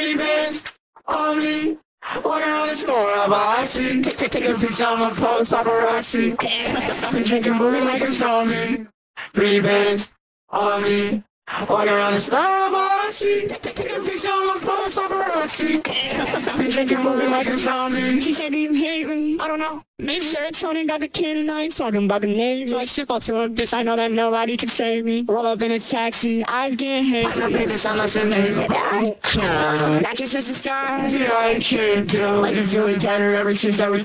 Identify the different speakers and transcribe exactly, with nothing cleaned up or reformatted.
Speaker 1: Three bands on me. Walking around the store, I'm icy. Take, take, take a picture of my post, paparazzi. I'm drinking, moving like it's on me. Three bands on me. Walking around the store, I'm icy. Take, take, take a picture of my post, paparazzi. I'm drinking, moving like it's on me. She said, do you hate me? I don't know. Maybe serotonin got the kid and I ain't talking about the name. Like ship out to a bitch, I know that nobody can save me. Roll up in a taxi, eyes getting hate. I don't think this I'm not saying maybe I can. I can sense the skies, yeah I can't do. I've been feeling better ever since that we